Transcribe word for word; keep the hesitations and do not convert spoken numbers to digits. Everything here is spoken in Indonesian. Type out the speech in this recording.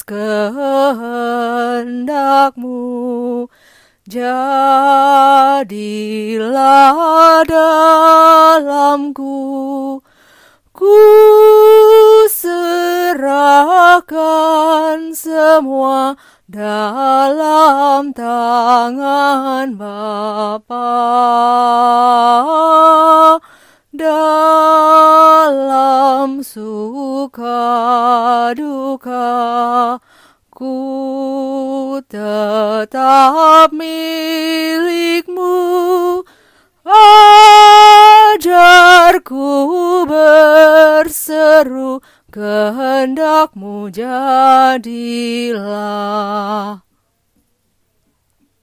kehendak-Mu. Jadilah dalamku, ku serahkan semua dalam tangan Bapa. Dalam suka duka, ku tetap milik-Mu. Ajarku berseru, kehendak-Mu jadilah.